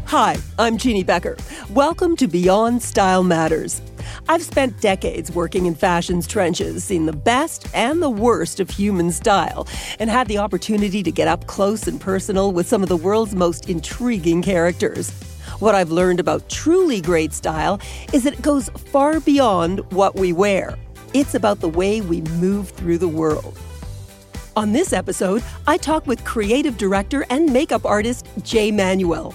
Hi, I'm Jeannie Becker. Welcome to Beyond Style Matters. I've spent decades working in fashion's trenches, seen the best and the worst of human style, and had the opportunity to get up close and personal with some of the world's most intriguing characters. What I've learned about truly great style is that it goes far beyond what we wear. It's about the way we move through the world. On this episode, I talk with creative director and makeup artist Jay Manuel.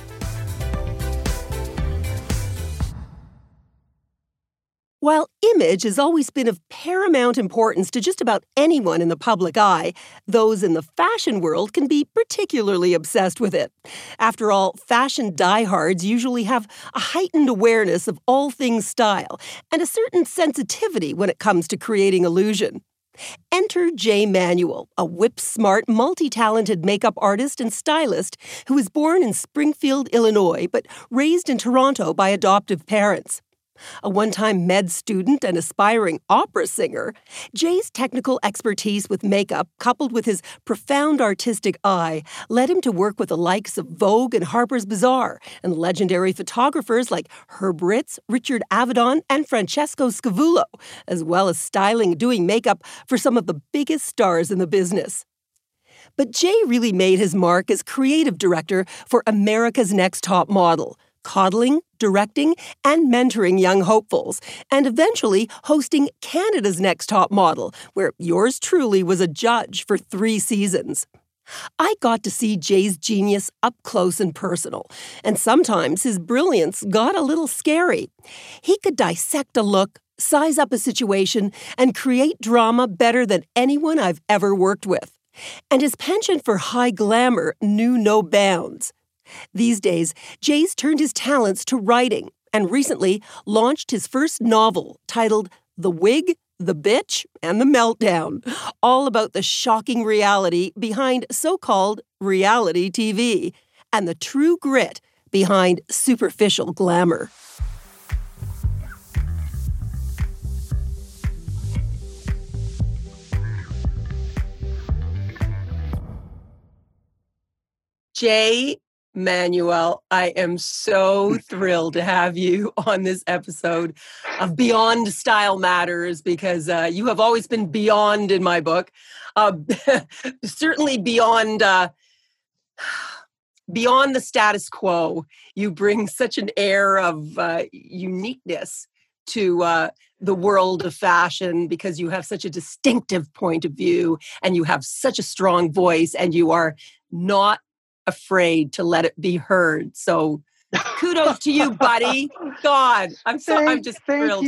While image has always been of paramount importance to just about anyone in the public eye, those in the fashion world can be particularly obsessed with it. After all, fashion diehards usually have a heightened awareness of all things style and a certain sensitivity when it comes to creating illusion. Enter Jay Manuel, a whip-smart, multi-talented makeup artist and stylist who was born in Springfield, Illinois, but raised in Toronto by adoptive parents. A one-time med student and aspiring opera singer, Jay's technical expertise with makeup, coupled with his profound artistic eye, led him to work with the likes of Vogue and Harper's Bazaar, and legendary photographers like Herb Ritts, Richard Avedon, and Francesco Scavullo, as well as styling and doing makeup for some of the biggest stars in the business. But Jay really made his mark as creative director for America's Next Top Model, coddling, directing, and mentoring young hopefuls, and eventually hosting Canada's Next Top Model, where yours truly was a judge for 3 seasons. I got to see Jay's genius up close and personal, and sometimes his brilliance got a little scary. He could dissect a look, size up a situation, and create drama better than anyone I've ever worked with. And his penchant for high glamour knew no bounds. These days, Jay's turned his talents to writing and recently launched his first novel titled The Wig, the Bitch, and the Meltdown, all about the shocking reality behind so-called reality TV and the true grit behind superficial glamour. Jay Manuel, I am so thrilled to have you on this episode of Beyond Style Matters because you have always been beyond in my book. Certainly beyond the status quo. You bring such an air of uniqueness to the world of fashion because you have such a distinctive point of view and you have such a strong voice and you are not afraid to let it be heard. So kudos to you, buddy. God, I'm just thrilled.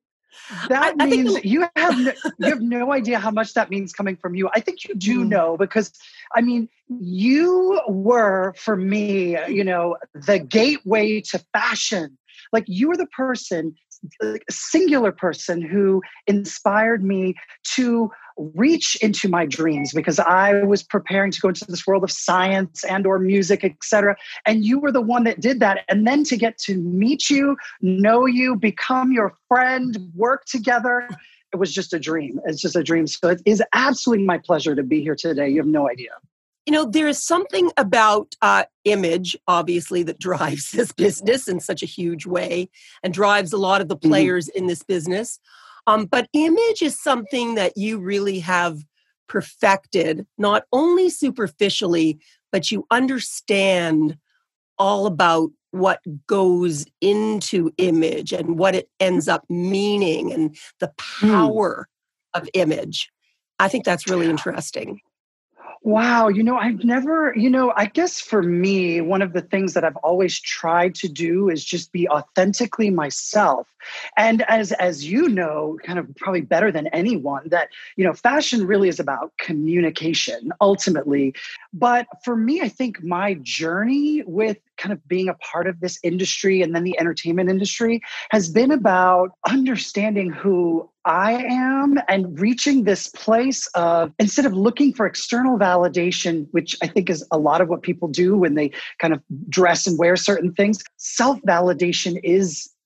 That means you have no idea how much that means coming from you. I think you do know because, I mean, you were, for me, the gateway to fashion. Like you were the person, singular person who inspired me to reach into my dreams because I was preparing to go into this world of science and or music, etc. And you were the one that did that. And then to get to meet you, know you, become your friend, work together, it was just a dream. It's just a dream. So it is absolutely my pleasure to be here today. You have no idea. There is something about image, obviously, that drives this business in such a huge way and drives a lot of the players in this business. But image is something that you really have perfected, not only superficially, but you understand all about what goes into image and what it ends up meaning and the power of image. I think that's really interesting. Wow. I've never, I guess for me, one of the things that I've always tried to do is just be authentically myself. And as you know, kind of probably better than anyone, that, fashion really is about communication ultimately. But for me, I think my journey with kind of being a part of this industry and then the entertainment industry has been about understanding who I am and reaching this place of, instead of looking for external validation, which I think is a lot of what people do when they kind of dress and wear certain things, self-validation is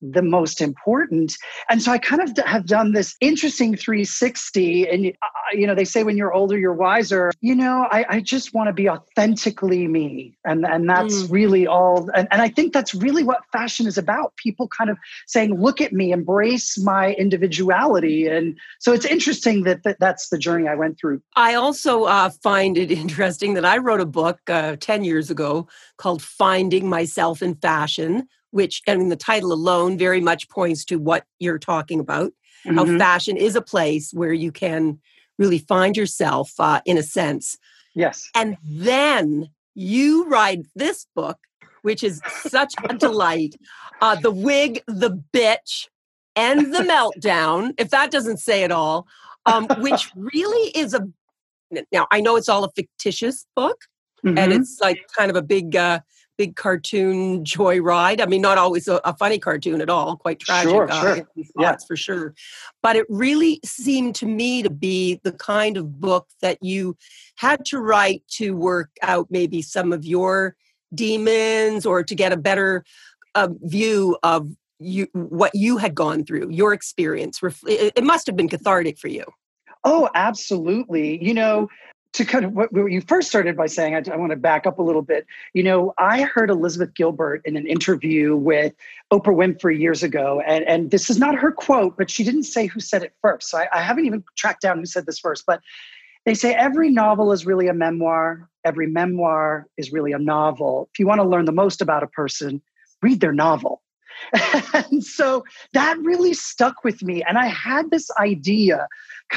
the most important. And so I kind of have done this interesting 360. And, they say when you're older, you're wiser. I just want to be authentically me. And that's really all. And I think that's really what fashion is about. People kind of saying, look at me, embrace my individuality. And so it's interesting that's the journey I went through. I also find it interesting that I wrote a book 10 years ago called Finding Myself in Fashion, which, the title alone very much points to what you're talking about, how fashion is a place where you can really find yourself in a sense. Yes. And then you write this book, which is such a delight, The Wig, the Bitch, and the Meltdown, if that doesn't say it all, which really is now I know it's all a fictitious book, and it's like kind of a big cartoon joyride. Not always a funny cartoon at all, quite tragic. Sure. That's for sure. But it really seemed to me to be the kind of book that you had to write to work out maybe some of your demons or to get a better view of what you had gone through, your experience. It must have been cathartic for you. Oh, absolutely. To kind of what you first started by saying, I want to back up a little bit. I heard Elizabeth Gilbert in an interview with Oprah Winfrey years ago, and this is not her quote, but she didn't say who said it first. So I haven't even tracked down who said this first, but they say every novel is really a memoir. Every memoir is really a novel. If you want to learn the most about a person, read their novel. And so that really stuck with me. And I had this idea,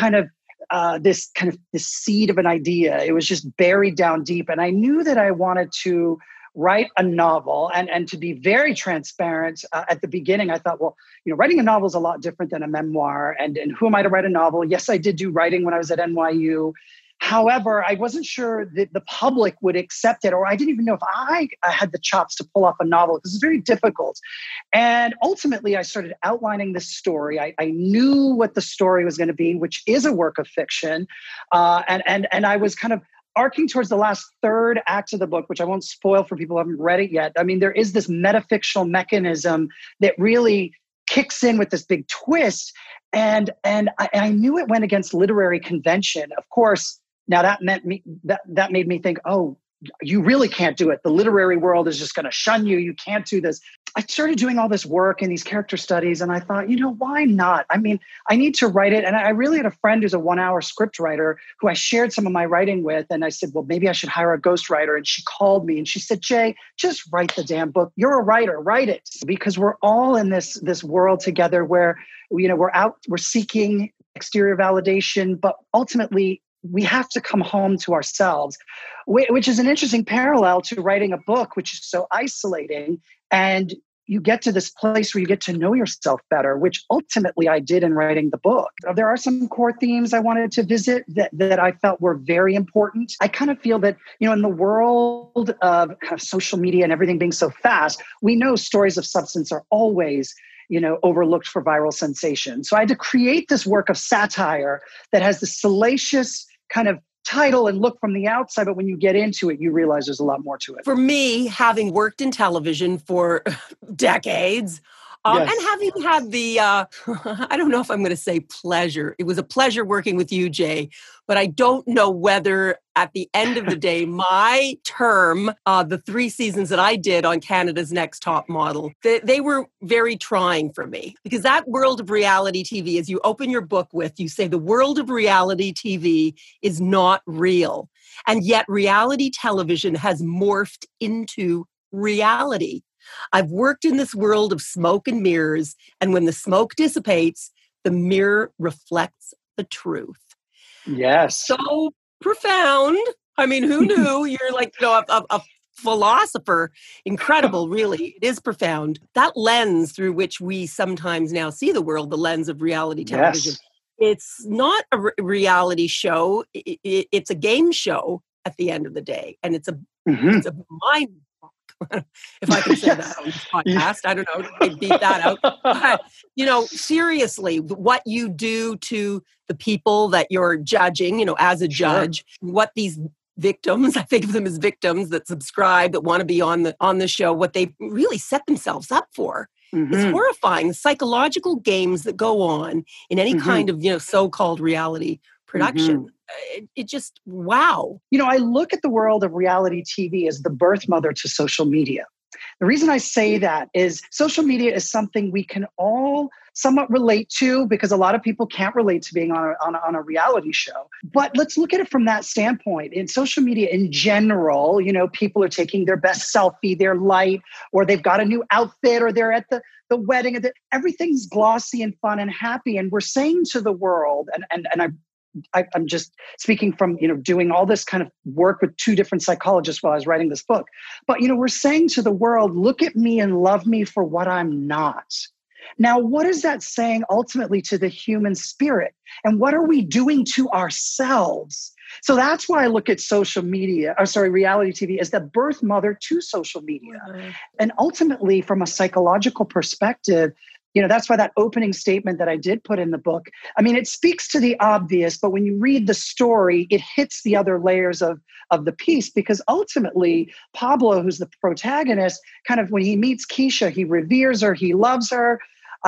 this seed of an idea. It was just buried down deep. And I knew that I wanted to write a novel. And to be very transparent, at the beginning, I thought, writing a novel is a lot different than a memoir. And who am I to write a novel? Yes, I did do writing when I was at NYU. However, I wasn't sure that the public would accept it, or I didn't even know if I had the chops to pull off a novel because it's very difficult. And ultimately, I started outlining this story. I knew what the story was going to be, which is a work of fiction. And I was kind of arcing towards the last third act of the book, which I won't spoil for people who haven't read it yet. There is this metafictional mechanism that really kicks in with this big twist. And I knew it went against literary convention. Of course, now that made me think, oh, you really can't do it. The literary world is just going to shun you. You can't do this. I started doing all this work and these character studies, and I thought, why not? I need to write it. And I really had a friend who's a 1-hour script writer who I shared some of my writing with. And I said, well, maybe I should hire a ghostwriter. And she called me and she said, Jay, just write the damn book. You're a writer, write it. Because we're all in this world together where, we're seeking exterior validation, but ultimately we have to come home to ourselves, which is an interesting parallel to writing a book, which is so isolating. And you get to this place where you get to know yourself better, which ultimately I did in writing the book. There are some core themes I wanted to visit that I felt were very important. I kind of feel that, in the world of kind of social media and everything being so fast, we know stories of substance are always overlooked for viral sensation. So I had to create this work of satire that has the salacious kind of title and look from the outside, but when you get into it, you realize there's a lot more to it. For me, having worked in television for decades, yes. And having had the, I don't know if I'm going to say pleasure. It was a pleasure working with you, Jay, but I don't know whether at the end of the day, my term, the 3 seasons that I did on Canada's Next Top Model, they were very trying for me because that world of reality TV, as you open your book with, you say the world of reality TV is not real. And yet reality television has morphed into reality. I've worked in this world of smoke and mirrors, and when the smoke dissipates, the mirror reflects the truth. Yes. So profound. Who knew? You're like, a philosopher. Incredible, really. It is profound. That lens through which we sometimes now see the world, the lens of reality television. Yes. It's not a reality show. It's a game show at the end of the day. And it's a mind if I can say that on this podcast. I don't know, they beat that out. But, seriously, what you do to the people that you're judging, as a judge, what these victims, I think of them as victims that subscribe, that want to be on the show, what they really set themselves up for. It's horrifying. The psychological games that go on in any kind of, so-called reality production. It just, wow. I look at the world of reality TV as the birth mother to social media. The reason I say that is social media is something we can all somewhat relate to, because a lot of people can't relate to being on a reality show. But let's look at it from that standpoint. In social media in general, people are taking their best selfie, their light, or they've got a new outfit, or they're at the wedding. Everything's glossy and fun and happy. And we're saying to the world, and I'm just speaking from, doing all this kind of work with two different psychologists while I was writing this book. But, we're saying to the world, look at me and love me for what I'm not. Now, what is that saying ultimately to the human spirit? And what are we doing to ourselves? So that's why I look at reality TV as the birth mother to social media. And ultimately, from a psychological perspective, that's why that opening statement that I did put in the book, it speaks to the obvious, but when you read the story, it hits the other layers of the piece, because ultimately Pablo, who's the protagonist, kind of when he meets Keisha, he reveres her, he loves her.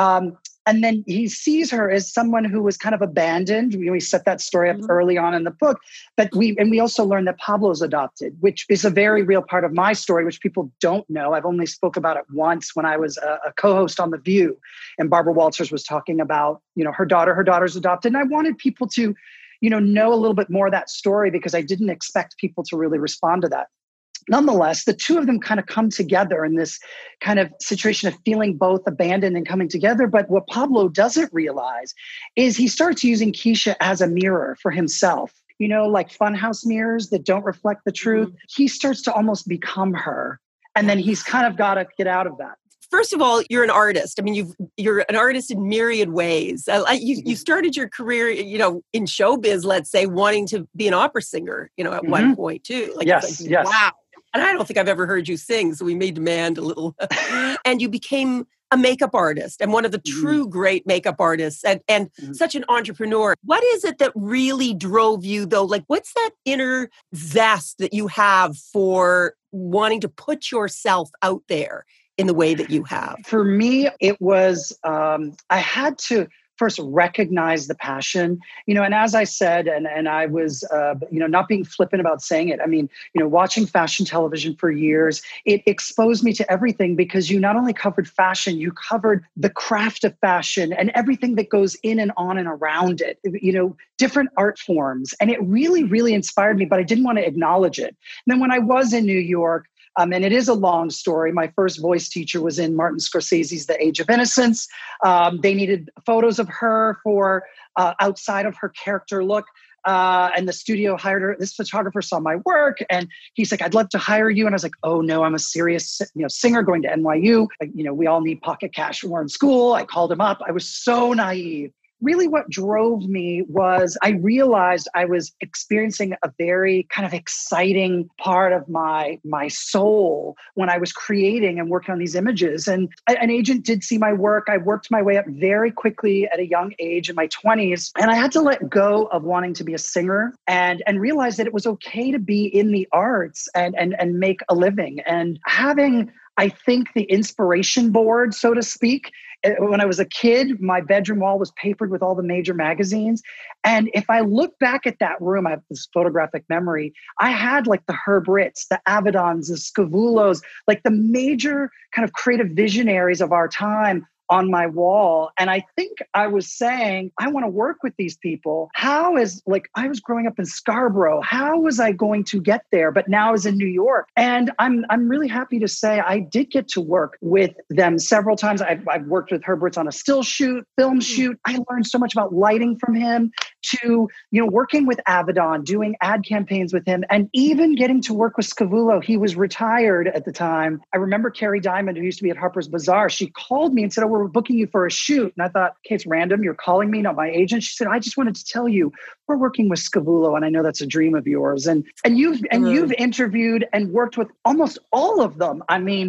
And then he sees her as someone who was kind of abandoned. We set that story up early on in the book, but we also learned that Pablo's adopted, which is a very real part of my story, which people don't know. I've only spoke about it once when I was a co-host on The View, and Barbara Walters was talking about, her daughter's adopted. And I wanted people to, know a little bit more of that story, because I didn't expect people to really respond to that. Nonetheless, the two of them kind of come together in this kind of situation of feeling both abandoned and coming together. But what Pablo doesn't realize is he starts using Keisha as a mirror for himself. Like funhouse mirrors that don't reflect the truth. He starts to almost become her. And then he's kind of got to get out of that. First of all, you're an artist. You're an artist in myriad ways. You started your career, in showbiz, let's say, wanting to be an opera singer, at one point too. Yes. Wow. And I don't think I've ever heard you sing, so we may demand a little. And you became a makeup artist, and one of the true great makeup artists, and such an entrepreneur. What is it that really drove you, though? Like, what's that inner zest that you have for wanting to put yourself out there in the way that you have? For me, it was, I had to first recognize the passion, and as I said, and I was, not being flippant about saying it. Watching fashion television for years, it exposed me to everything, because you not only covered fashion, you covered the craft of fashion and everything that goes in and on and around it, different art forms. And it really, really inspired me, but I didn't want to acknowledge it. And then when I was in New York, and it is a long story. My first voice teacher was in Martin Scorsese's The Age of Innocence. They needed photos of her for outside of her character look. And the studio hired her. This photographer saw my work, and he's like, "I'd love to hire you." And I was like, "Oh no, I'm a serious, singer going to NYU. We all need pocket cash when we're in school." I called him up. I was so naive. Really what drove me was I realized I was experiencing a very kind of exciting part of my soul when I was creating and working on these images. And an agent did see my work. I worked my way up very quickly at a young age in my 20s. And I had to let go of wanting to be a singer and realize that it was okay to be in the arts and make a living. And having, I think, the inspiration board, so to speak. When I was a kid, my bedroom wall was papered with all the major magazines. And if I look back at that room, I have this photographic memory. I had like the Herb Ritts, the Avedons, the Scavullos, like the major kind of creative visionaries of our time on my wall. And I think I was saying, I want to work with these people. I was growing up in Scarborough. How was I going to get there? But now I was in New York. And I'm really happy to say I did get to work with them several times. I've worked with Herb Ritts on a still shoot, film shoot. I learned so much about lighting from him, to, working with Avedon, doing ad campaigns with him, and even getting to work with Scavullo. He was retired at the time. I remember Carrie Diamond, who used to be at Harper's Bazaar. She called me and said, "Oh, we're booking you for a shoot." And I thought, okay, it's random. You're calling me, not my agent. She said, "I just wanted to tell you, we're working with Scavullo, and I know that's a dream of yours." And you've interviewed and worked with almost all of them.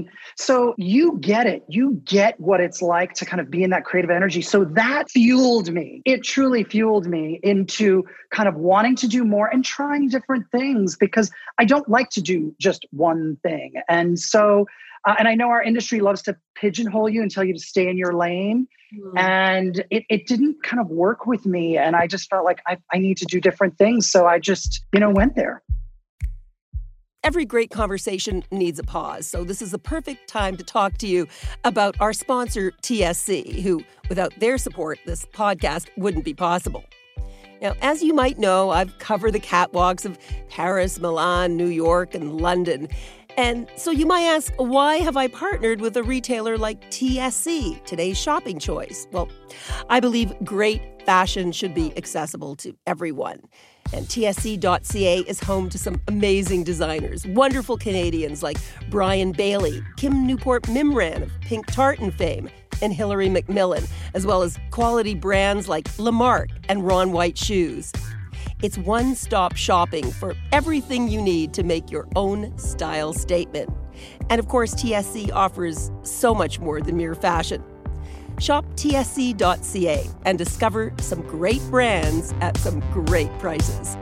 So you get it. You get what it's like to kind of be in that creative energy. So that fueled me. It truly fueled me into kind of wanting to do more and trying different things, because I don't like to do just one thing. And so And I know our industry loves to pigeonhole you and tell you to stay in your lane. And it didn't kind of work with me. And I just felt like I need to do different things. So I just, went there. Every great conversation needs a pause, so this is the perfect time to talk to you about our sponsor, TSC, who, without their support, this podcast wouldn't be possible. Now, as you might know, I've covered the catwalks of Paris, Milan, New York, and London. And so you might ask, why have I partnered with a retailer like TSC, today's shopping choice? Well, I believe great fashion should be accessible to everyone. And TSC.ca is home to some amazing designers, wonderful Canadians like Brian Bailey, Kim Newport-Mimran of Pink Tartan fame, and Hillary McMillan, as well as quality brands like Lamarque and Ron White shoes. It's one-stop shopping for everything you need to make your own style statement. And of course, TSC offers so much more than mere fashion. Shop tsc.ca and discover some great brands at some great prices.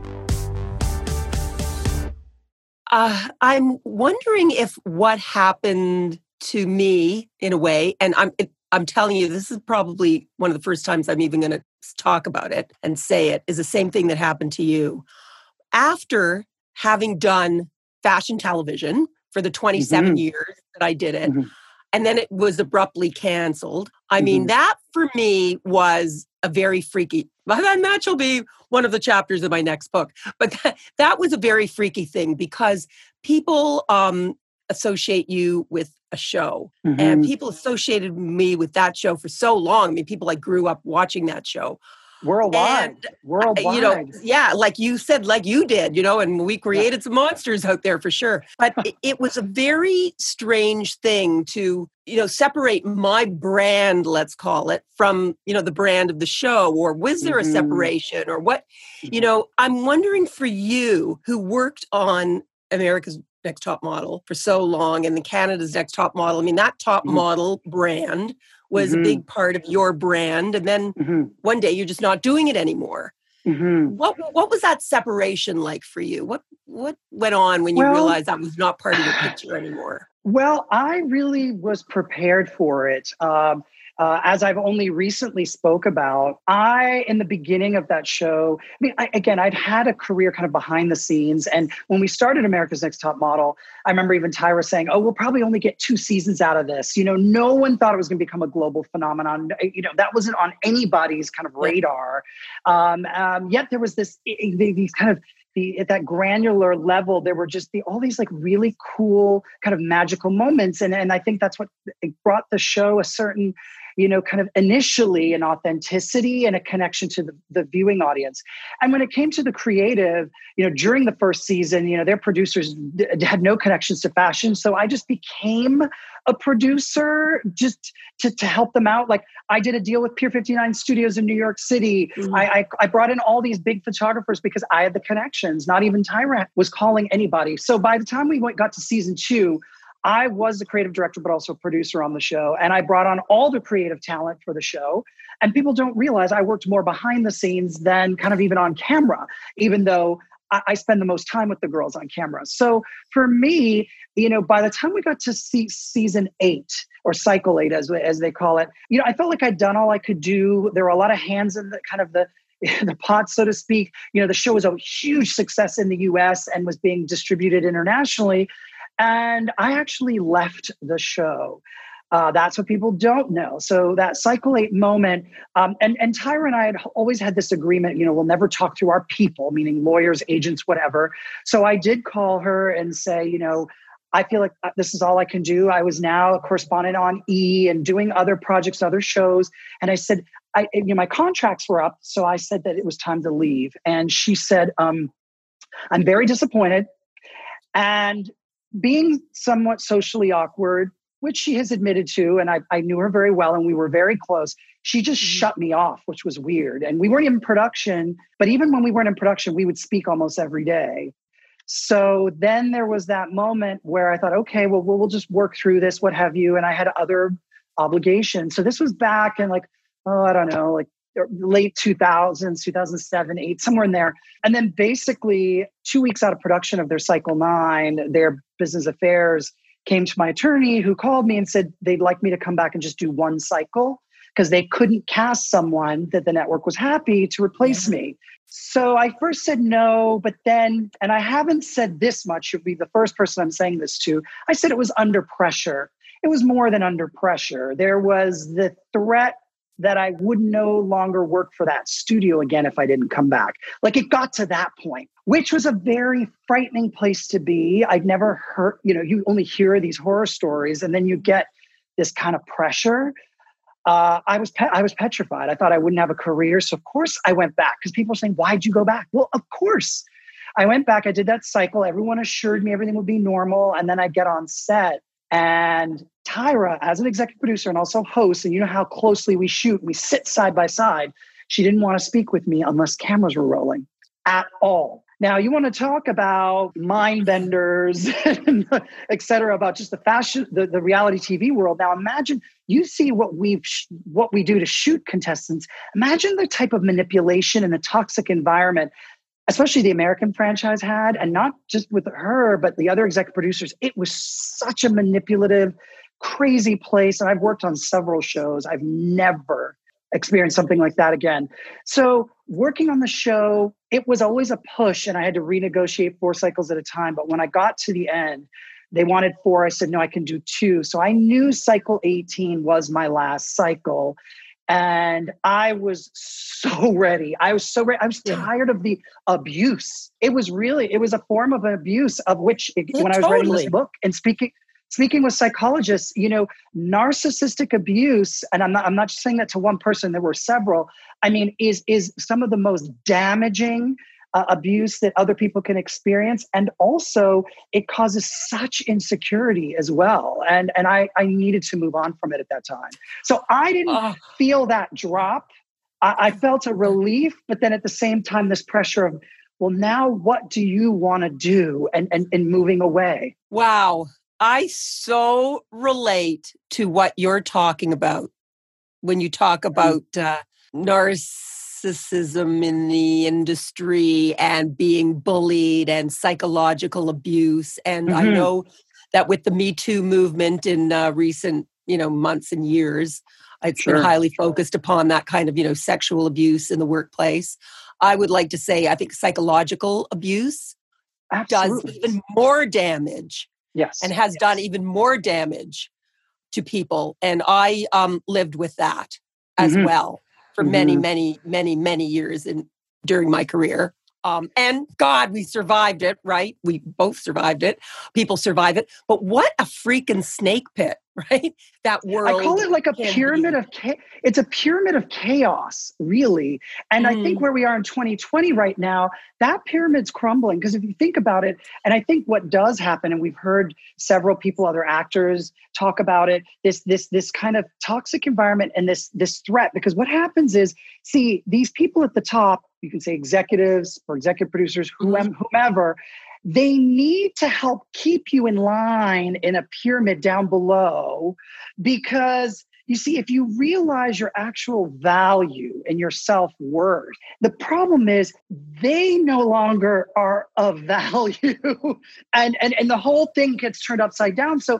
I'm wondering if what happened to me, in a way, and I'm telling you, this is probably one of the first times I'm even going to talk about it and say it, is the same thing that happened to you. After having done fashion television for the 27 years that I did it, and then it was abruptly canceled. I mean, that for me was a very freaky, and that shall be one of the chapters of my next book. But that was a very freaky thing because people associate you with a show. And people associated me with that show for so long. I mean, people like grew up watching that show. Worldwide. Yeah, like you said, like you did, and we created some monsters out there for sure. But it was a very strange thing to, separate my brand, let's call it, from, the brand of the show. Or was there a separation or what? I'm wondering for you who worked on America's Next Top Model for so long and the Canada's Next Top Model. I mean, that top model brand was a big part of your brand. And then one day you're just not doing it anymore. What was that separation like for you? What went on when you realized that was not part of your picture anymore? Well, I really was prepared for it. As I've only recently spoke about, in the beginning of that show, I'd had a career kind of behind the scenes. And when we started America's Next Top Model, I remember even Tyra saying, we'll probably only get 2 seasons out of this. No one thought it was going to become a global phenomenon. That wasn't on anybody's kind of radar. Yet there was these kind of, at that granular level, there were just all these like really cool kind of magical moments. And I think that's what brought the show a certain, kind of initially an authenticity and a connection to the viewing audience. And when it came to the creative, during the first season, their producers had no connections to fashion. So I just became a producer just to help them out. Like I did a deal with Pier 59 Studios in New York City. I brought in all these big photographers because I had the connections. Not even Tyra was calling anybody. So by the time we got to season 2, I was the creative director, but also a producer on the show. And I brought on all the creative talent for the show. And people don't realize I worked more behind the scenes than kind of even on camera, even though I spend the most time with the girls on camera. So for me, by the time we got to season 8 or cycle 8, as they call it, I felt like I'd done all I could do. There were a lot of hands in the kind of the pot, so to speak. The show was a huge success in the US and was being distributed internationally. And I actually left the show. That's what people don't know. So that cycle 8 moment, and Tyra and I had always had this agreement, we'll never talk to our people, meaning lawyers, agents, whatever. So I did call her and say, I feel like this is all I can do. I was now a correspondent on E! And doing other projects, other shows. And I said, my contracts were up. So I said that it was time to leave. And she said, I'm very disappointed. And being somewhat socially awkward, which she has admitted to, and I knew her very well and we were very close, she just shut me off, which was weird. And we weren't in production, but even when we weren't in production, we would speak almost every day. So then there was that moment where I thought, okay, well, we'll just work through this, what have you. And I had other obligations. So this was back in I don't know, late 2000s, 2007, 8, somewhere in there. And then basically 2 weeks out of production of their cycle 9, their business affairs came to my attorney who called me and said they'd like me to come back and just do one cycle because they couldn't cast someone that the network was happy to replace me. So I first said no, but then, and I haven't said this much, you'll be the first person I'm saying this to, I said it was under pressure. It was more than under pressure. There was the threat that I would no longer work for that studio again if I didn't come back. Like it got to that point, which was a very frightening place to be. I'd never heard, you only hear these horror stories and then you get this kind of pressure. I was petrified. I thought I wouldn't have a career. So of course I went back because people were saying, why'd you go back? Well, of course. I went back. I did that cycle. Everyone assured me everything would be normal. And then I'd get on set. And Tyra, as an executive producer and also host, and you know how closely we shoot, we sit side by side. She didn't want to speak with me unless cameras were rolling at all. Now, you want to talk about mind benders, et cetera, about just the fashion, the reality TV world. Now, imagine you see what we do to shoot contestants. Imagine the type of manipulation in a toxic environment, especially the American franchise had, and not just with her, but the other executive producers. It was such a manipulative, crazy place. And I've worked on several shows. I've never experienced something like that again. So working on the show, it was always a push and I had to renegotiate 4 cycles at a time. But when I got to the end, they wanted 4. I said, no, I can do 2. So I knew cycle 18 was my last cycle. And I was so ready. I was tired of the abuse. It was a form of abuse of which when I was writing this book and speaking with psychologists, narcissistic abuse, and I'm not just saying that to one person, there were several, I mean, is some of the most damaging abuse that other people can experience. And also it causes such insecurity as well. And I needed to move on from it at that time. So I didn't feel that drop. I felt a relief, but then at the same time, this pressure of, well, now what do you want to do? And moving away. Wow. I so relate to what you're talking about when you talk about narcissism in the industry and being bullied and psychological abuse. And I know that with the Me Too movement in recent, months and years, it's been highly focused upon that kind of, sexual abuse in the workplace. I would like to say, I think psychological abuse does even more damage. Yes. And has done even more damage to people. And I lived with that as well for many, many, many, many years during my career. And God, we survived it, right? We both survived it. People survive it. But what a freaking snake pit, right? That world. I call it like a pyramid of it's a pyramid of chaos, really. And I think where we are in 2020 right now, that pyramid's crumbling. Because if you think about it, and I think what does happen, and we've heard several people, other actors talk about it, this kind of toxic environment and this threat. Because what happens is, see, these people at the top, you can say executives or executive producers, whomever, they need to help keep you in line in a pyramid down below. Because you see, if you realize your actual value and your self-worth, the problem is they no longer are of value. and the whole thing gets turned upside down. So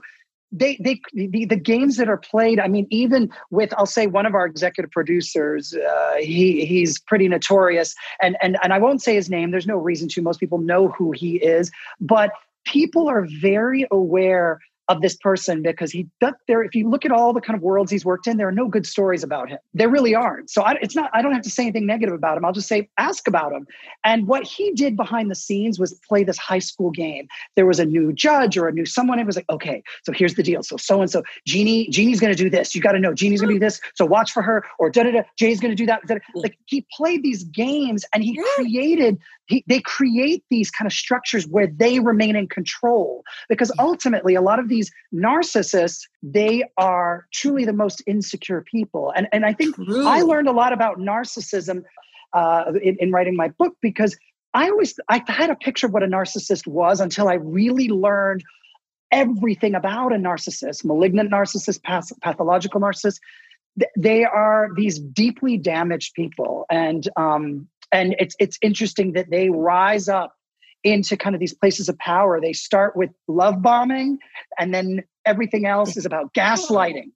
the games that are played, I mean, even with, I'll say one of our executive producers, he's pretty notorious, and I won't say his name. There's no reason to. Most people know who he is, but people are very aware of this person because if you look at all the kind of worlds he's worked in, there are no good stories about him. There really aren't. So I don't have to say anything negative about him. I'll just say, ask about him. And what he did behind the scenes was play this high school game. There was a new judge or a new someone. It was like, okay, so here's the deal. So-and-so, Jeannie's going to do this. You got to know Jeannie's going to do this. So watch for her, or Jay's going to do that. Like he played these games and they create these kind of structures where they remain in control, because ultimately a lot of these narcissists, they are truly the most insecure people. And I think I learned a lot about narcissism in writing my book, because I had a picture of what a narcissist was until I really learned everything about a narcissist, malignant narcissist, pathological narcissist. They are these deeply damaged people. And it's interesting that they rise up into kind of these places of power. They start with love bombing, and then everything else is about gaslighting.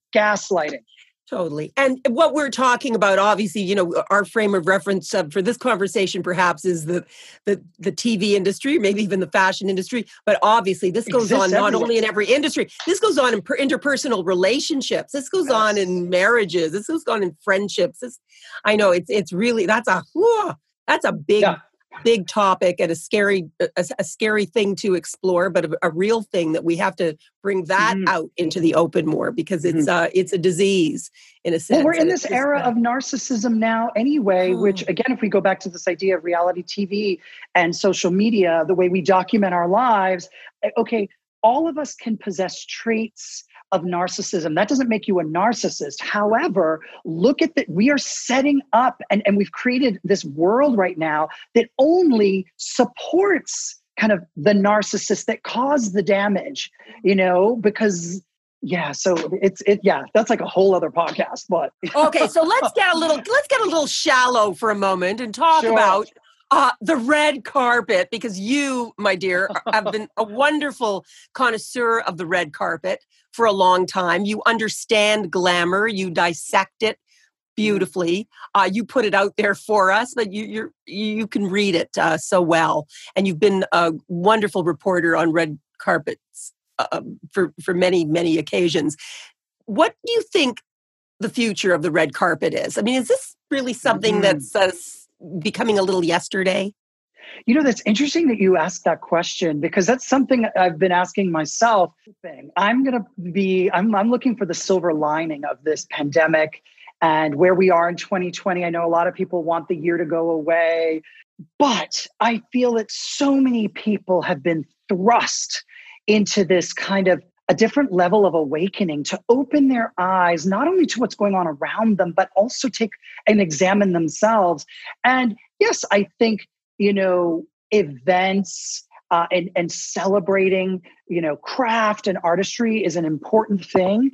Totally. And what we're talking about, obviously, you know, our frame of reference for this conversation perhaps is the TV industry, maybe even the fashion industry. But obviously, this goes on not only in every industry. This goes on in interpersonal relationships. This goes on in marriages. This goes on in friendships. I know it's really, that's a big topic and a scary thing to explore, but a real thing that we have to bring that out into the open more, because it's a disease in a sense. Well, we're in this era of narcissism now anyway, which again, if we go back to this idea of reality TV and social media, the way we document our lives, okay, all of us can possess traits of narcissism. That doesn't make you a narcissist. However, look at that. We are setting up and we've created this world right now that only supports kind of the narcissist that caused the damage, you know, because so that's like a whole other podcast. But okay, so let's get a little shallow for a moment and talk about the red carpet, because you, my dear, have been a wonderful connoisseur of the red carpet for a long time. You understand glamour. You dissect it beautifully. You put it out there for us, but you can read it so well. And you've been a wonderful reporter on red carpets for many, many occasions. What do you think the future of the red carpet is? I mean, is this really something that's becoming a little yesterday? You know, that's interesting that you asked that question, because that's something I've been asking myself. I'm looking for the silver lining of this pandemic and where we are in 2020. I know a lot of people want the year to go away, but I feel that so many people have been thrust into this kind of a different level of awakening, to open their eyes, not only to what's going on around them, but also take and examine themselves. And yes, I think, you know, events and celebrating, you know, craft and artistry is an important thing.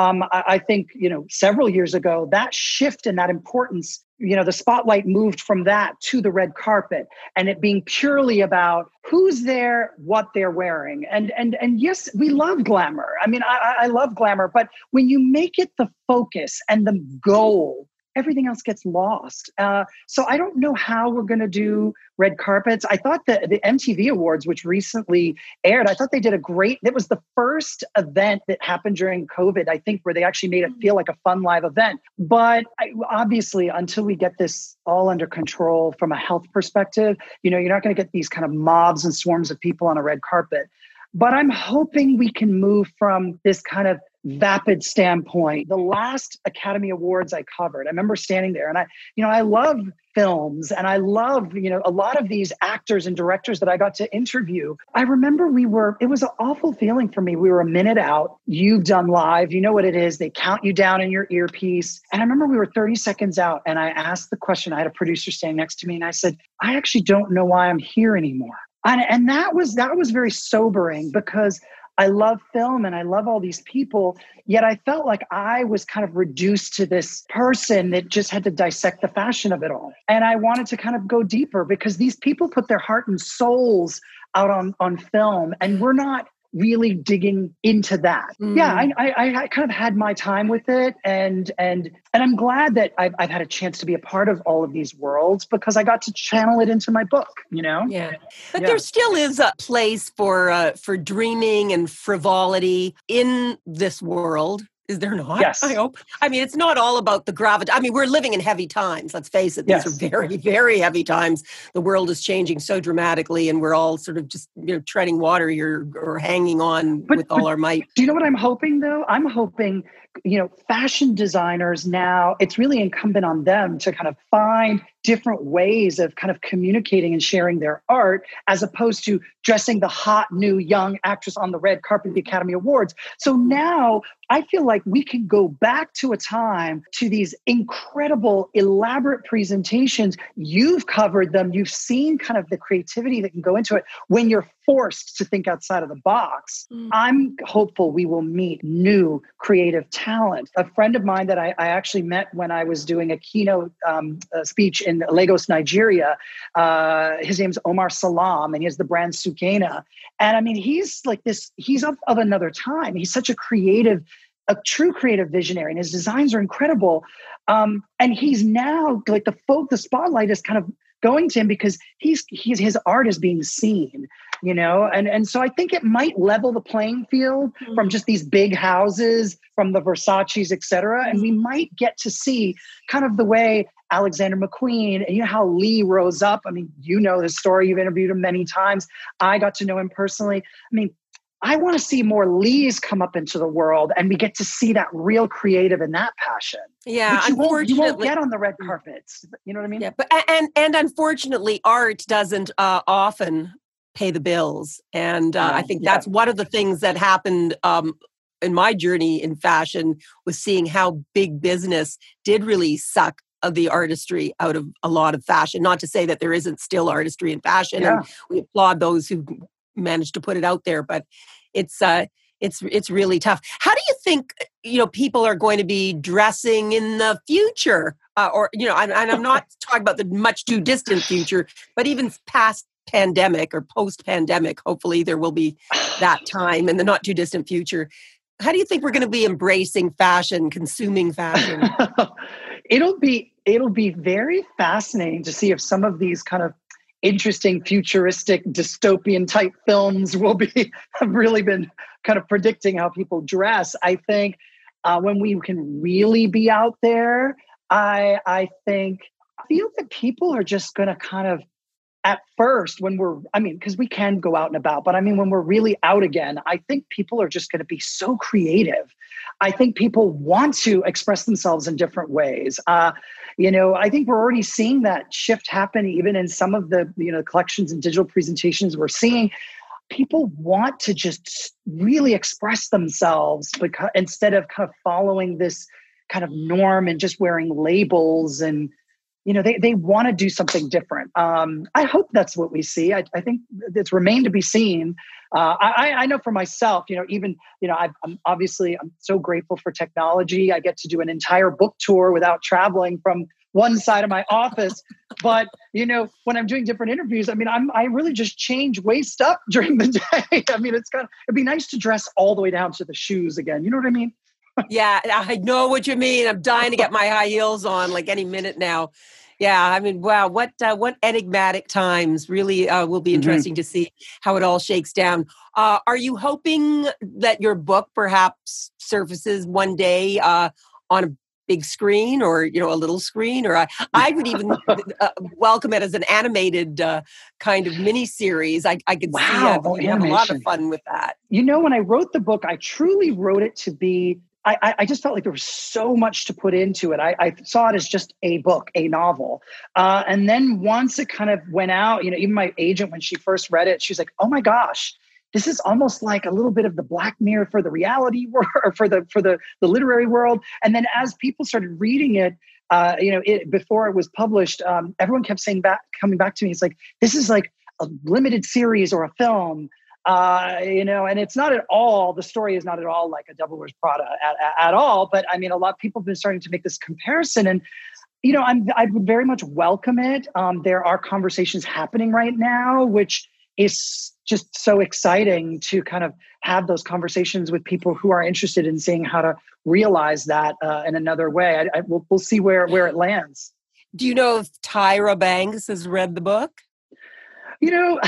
I think, you know, several years ago, that shift in that importance, you know, the spotlight moved from that to the red carpet, and it being purely about who's there, what they're wearing. And yes, we love glamour. I mean, I love glamour, but when you make it the focus and the goal, everything else gets lost. So I don't know how we're going to do red carpets. I thought that the MTV Awards, which recently aired, I thought they did it was the first event that happened during COVID, I think, where they actually made it feel like a fun live event. But obviously, until we get this all under control from a health perspective, you know, you're not going to get these kind of mobs and swarms of people on a red carpet. But I'm hoping we can move from this kind of vapid standpoint. The last Academy Awards I covered, I remember standing there, and I love films, and I love, you know, a lot of these actors and directors that I got to interview. I remember it was an awful feeling for me. We were a minute out. You've done live. You know what it is. They count you down in your earpiece. And I remember we were 30 seconds out, and I asked the question. I had a producer standing next to me, and I said, I actually don't know why I'm here anymore. And that was very sobering, because I love film and I love all these people, yet I felt like I was kind of reduced to this person that just had to dissect the fashion of it all. And I wanted to kind of go deeper, because these people put their heart and souls out on film, and we're not really digging into that. Yeah, I kind of had my time with it, and I'm glad that I've had a chance to be a part of all of these worlds, because I got to channel it into my book, you know? Yeah. But there still is a place for dreaming and frivolity in this world. Is there not? Yes. I hope. I mean, it's not all about the gravity. I mean, we're living in heavy times. Let's face it. These are very, very heavy times. The world is changing so dramatically, and we're all sort of just, you know, treading water here or hanging on with all our might. Do you know what I'm hoping, though? I'm hoping, you know, fashion designers now, it's really incumbent on them to kind of find different ways of kind of communicating and sharing their art, as opposed to dressing the hot new young actress on the red carpet of the Academy Awards. So now I feel like we can go back to a time, to these incredible, elaborate presentations. You've covered them. You've seen kind of the creativity that can go into it when you're forced to think outside of the box. I'm hopeful we will meet new creative talent. A friend of mine that I actually met when I was doing a keynote speech in Lagos, Nigeria, his name's Omar Salam, and he has the brand Sukena. And I mean, he's like this, he's of another time. He's such a true creative visionary, and his designs are incredible. And he's now like the spotlight is kind of going to him because his art is being seen, you know? And so I think it might level the playing field from just these big houses, from the Versace's, et cetera. And we might get to see kind of the way Alexander McQueen, and you know how Lee rose up. I mean, you know the story, you've interviewed him many times. I got to know him personally. I mean, I want to see more Lees come up into the world, and we get to see that real creative and that passion. Yeah, which you won't get on the red carpets. You know what I mean? Yeah, but and unfortunately, art doesn't often pay the bills, and I think that's one of the things that happened in my journey in fashion, was seeing how big business did really suck of the artistry out of a lot of fashion. Not to say that there isn't still artistry in fashion, and we applaud those who managed to put it out there, but it's really tough. How do you think, you know, people are going to be dressing in the future? Or, you know, and I'm not talking about the much too distant future, but even past pandemic or post-pandemic, hopefully there will be that time in the not too distant future. How do you think we're going to be embracing fashion, consuming fashion? It'll be very fascinating to see if some of these kind of interesting futuristic dystopian type films have really been kind of predicting how people dress. I think when we can really be out there, I feel that people are just going to kind of, at first, because we can go out and about, but I mean, when we're really out again, I think people are just going to be so creative. I think people want to express themselves in different ways. You know, I think we're already seeing that shift happen even in some of the, you know, collections and digital presentations we're seeing. People want to just really express themselves instead of kind of following this kind of norm and just wearing labels, and you know, they want to do something different. I hope that's what we see. I think it's remained to be seen. I know for myself, you know, even, you know, I'm so grateful for technology. I get to do an entire book tour without traveling from one side of my office. But, you know, when I'm doing different interviews, I mean, I really just change waist up during the day. I mean, it'd be nice to dress all the way down to the shoes again. You know what I mean? Yeah, I know what you mean. I'm dying to get my high heels on like any minute now. Yeah, I mean, wow, what enigmatic times. Really will be interesting to see how it all shakes down. Are you hoping that your book perhaps surfaces one day on a big screen, or, you know, a little screen? Or I would even welcome it as an animated kind of mini series. I could see have a lot of fun with that. You know, when I wrote the book, I truly wrote it to be, I just felt like there was so much to put into it. I saw it as just a book, a novel. And then once it kind of went out, you know, even my agent, when she first read it, she was like, oh my gosh, this is almost like a little bit of the Black Mirror for the reality world, or for the literary world. And then as people started reading it, you know, before it was published, everyone kept coming back to me. It's like, this is like a limited series or a film. You know, and it's not at all, the story is not at all like a Devil Wears Prada at all. But I mean, a lot of people have been starting to make this comparison, and, you know, I would very much welcome it. There are conversations happening right now, which is just so exciting to kind of have those conversations with people who are interested in seeing how to realize that in another way. We'll see where it lands. Do you know if Tyra Banks has read the book? You know,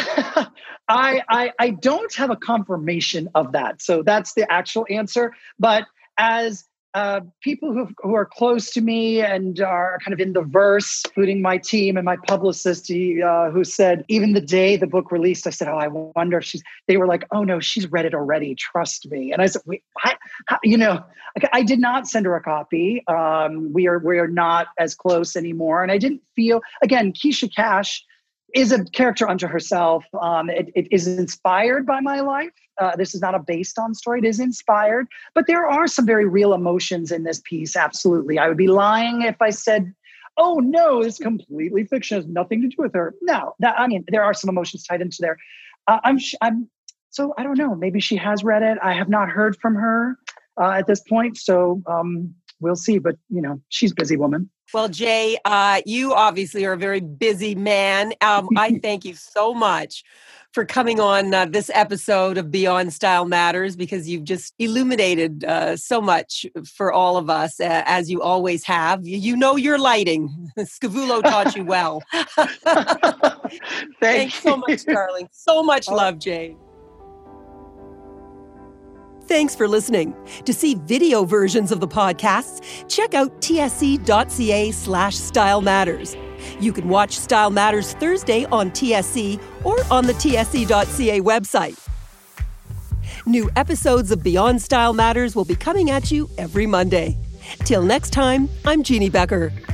I don't have a confirmation of that. So that's the actual answer. But as people who are close to me and are kind of in the verse, including my team and my publicist, who said, even the day the book released, I said, oh, I wonder if they were like, oh no, she's read it already. Trust me. And I said, wait, you know, I did not send her a copy. We are not as close anymore. And I didn't feel, again, Keisha Cash is a character unto herself. It is inspired by my life. This is not a based on story. It is inspired. But there are some very real emotions in this piece, absolutely. I would be lying if I said, oh no, it's completely fiction. It has nothing to do with her. No, I mean, there are some emotions tied into there. So I don't know. Maybe she has read it. I have not heard from her at this point. So we'll see. But, she's a busy woman. Well, Jay, you obviously are a very busy man. I thank you so much for coming on this episode of Beyond Style Matters, because you've just illuminated so much for all of us, as you always have. You know your lighting. Scavullo taught you well. Thanks so much, darling. So much love, Jay. Thanks for listening. To see video versions of the podcasts, check out tsc.ca/Style Matters. You can watch Style Matters Thursday on TSC or on the tsc.ca website. New episodes of Beyond Style Matters will be coming at you every Monday. Till next time, I'm Jeannie Becker.